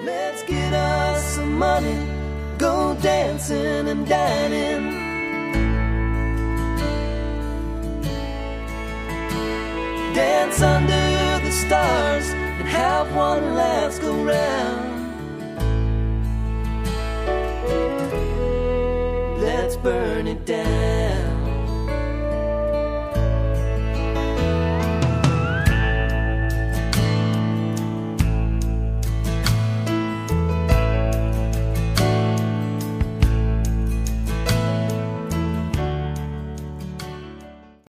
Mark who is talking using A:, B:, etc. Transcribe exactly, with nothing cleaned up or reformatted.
A: Let's get us some money, go dancing and dining. Dance under the stars and have one last go round. Let's burn it down.